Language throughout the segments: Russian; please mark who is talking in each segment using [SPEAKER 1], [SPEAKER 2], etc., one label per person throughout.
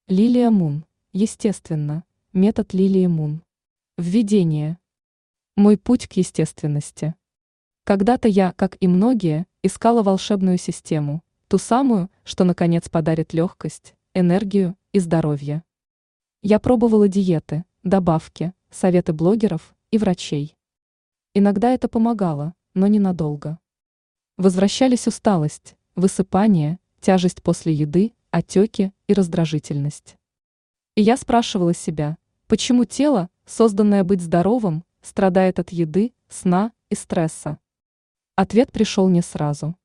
[SPEAKER 1] Лилия Мун. Естественно. Метод Лилии Мун. Введение. Мой путь к естественности. Когда-то я, как и многие, искала волшебную систему, ту самую, что наконец подарит легкость, энергию и здоровье. Я пробовала диеты, добавки, советы блогеров и врачей. Иногда это помогало, но ненадолго. Возвращались усталость, высыпание, тяжесть после еды, отеки и раздражительность. И я спрашивала себя, почему тело, созданное быть здоровым, страдает от еды, сна и стресса? Ответ пришел не сразу.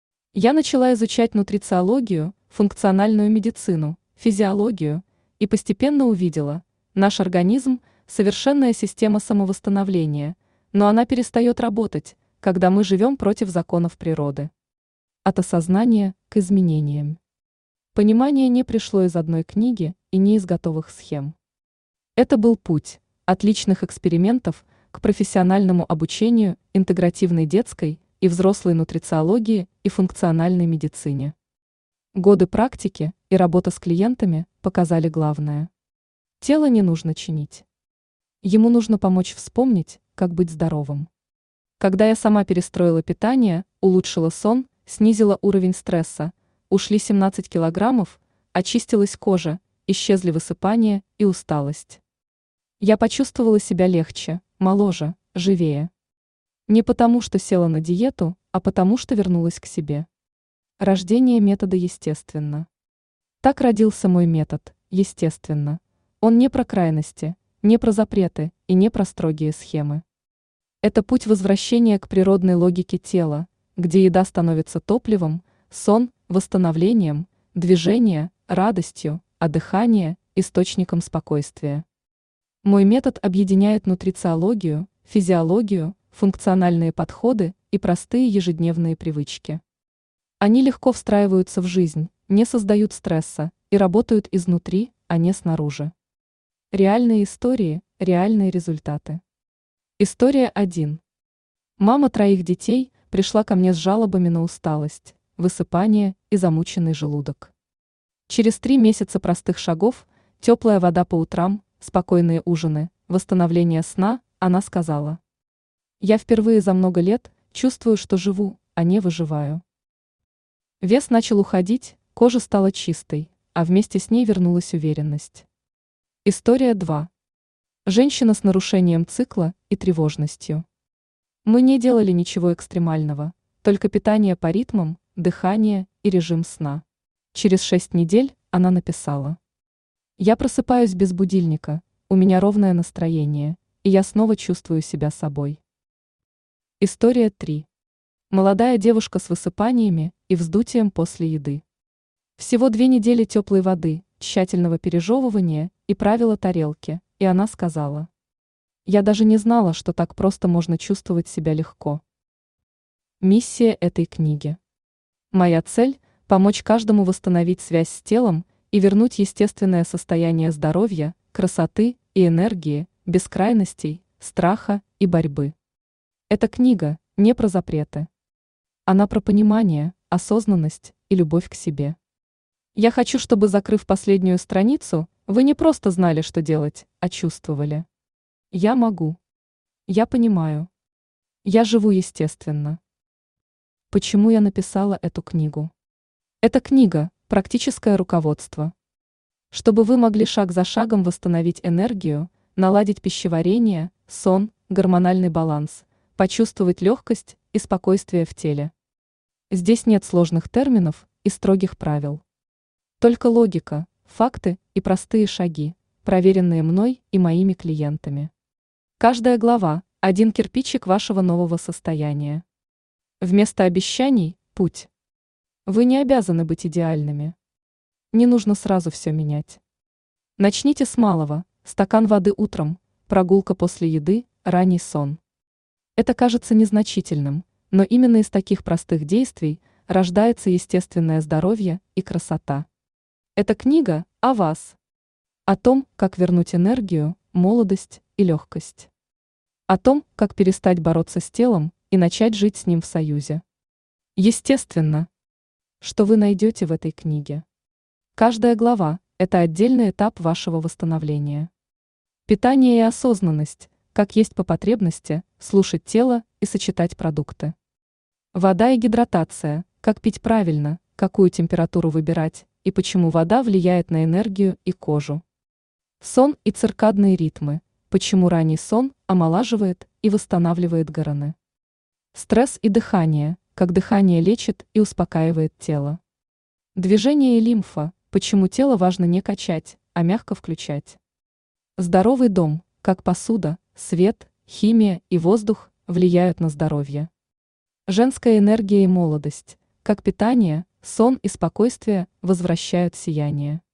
[SPEAKER 1] Я начала изучать нутрициологию, функциональную медицину, физиологию и постепенно увидела, наш организм – совершенная система самовосстановления, но она перестает работать, когда мы живем против законов природы. От осознания к изменениям. Понимание не пришло из одной книги и не из готовых схем. Это был путь от личных экспериментов к профессиональному обучению интегративной детской и взрослой нутрициологии и функциональной медицине. Годы практики и работа с клиентами показали главное. Тело не нужно чинить. Ему нужно помочь вспомнить, как быть здоровым. Когда я сама перестроила питание, улучшила сон, снизила уровень стресса, ушли 17 килограммов, очистилась кожа, исчезли высыпание и усталость. Я почувствовала себя легче, моложе, живее. Не потому, что села на диету, а потому, что вернулась к себе. Рождение метода естественно. Так родился мой метод, естественно. Он не про крайности, не про запреты и не про строгие схемы. Это путь возвращения к природной логике тела, где еда становится топливом, сон – восстановлением, движение – радостью, а дыхание – источником спокойствия. Мой метод объединяет нутрициологию, физиологию, функциональные подходы и простые ежедневные привычки. Они легко встраиваются в жизнь, не создают стресса и работают изнутри, а не снаружи. Реальные истории, реальные результаты. История 1. Мама 3 детей пришла ко мне с жалобами на усталость, высыпание и замученный желудок. Через 3 месяца простых шагов, теплая вода по утрам, спокойные ужины, восстановление сна, она сказала: «Я впервые за много лет чувствую, что живу, а не выживаю». Вес начал уходить, кожа стала чистой, а вместе с ней вернулась уверенность. История 2. Женщина с нарушением цикла и тревожностью. Мы не делали ничего экстремального, только питание по ритмам, дыхание и режим сна. Через 6 недель она написала: «Я просыпаюсь без будильника, у меня ровное настроение, и я снова чувствую себя собой». История 3. Молодая девушка с высыпаниями и вздутием после еды. Всего 2 недели теплой воды, тщательного пережевывания и правила тарелки, и она сказала: «Я даже не знала, что так просто можно чувствовать себя легко». Миссия этой книги. Моя цель – помочь каждому восстановить связь с телом и вернуть естественное состояние здоровья, красоты и энергии, без крайностей, страха и борьбы. Эта книга не про запреты. Она про понимание, осознанность и любовь к себе. Я хочу, чтобы, закрыв последнюю страницу, вы не просто знали, что делать, а чувствовали. Я могу. Я понимаю. Я живу естественно. Почему я написала эту книгу? Эта книга – практическое руководство. Чтобы вы могли шаг за шагом восстановить энергию, наладить пищеварение, сон, гормональный баланс, почувствовать легкость и спокойствие в теле. Здесь нет сложных терминов и строгих правил. Только логика, факты и простые шаги, проверенные мной и моими клиентами. Каждая глава – один кирпичик вашего нового состояния. Вместо обещаний – путь. Вы не обязаны быть идеальными. Не нужно сразу все менять. Начните с малого: стакан воды утром, прогулка после еды, ранний сон. Это кажется незначительным, но именно из таких простых действий рождается естественное здоровье и красота. Эта книга о вас. О том, как вернуть энергию, молодость и легкость. О том, как перестать бороться с телом и начать жить с ним в союзе. Естественно, что вы найдете в этой книге. Каждая глава – это отдельный этап вашего восстановления. Питание и осознанность, как есть по потребности, слушать тело и сочетать продукты. Вода и гидратация, как пить правильно, какую температуру выбирать и почему вода влияет на энергию и кожу. Сон и циркадные ритмы, почему ранний сон омолаживает и восстанавливает гормоны. Стресс и дыхание, как дыхание лечит и успокаивает тело. Движение и лимфа, почему тело важно не качать, а мягко включать. Здоровый дом, как посуда, свет, химия и воздух влияют на здоровье. Женская энергия и молодость, как питание, сон и спокойствие возвращают сияние.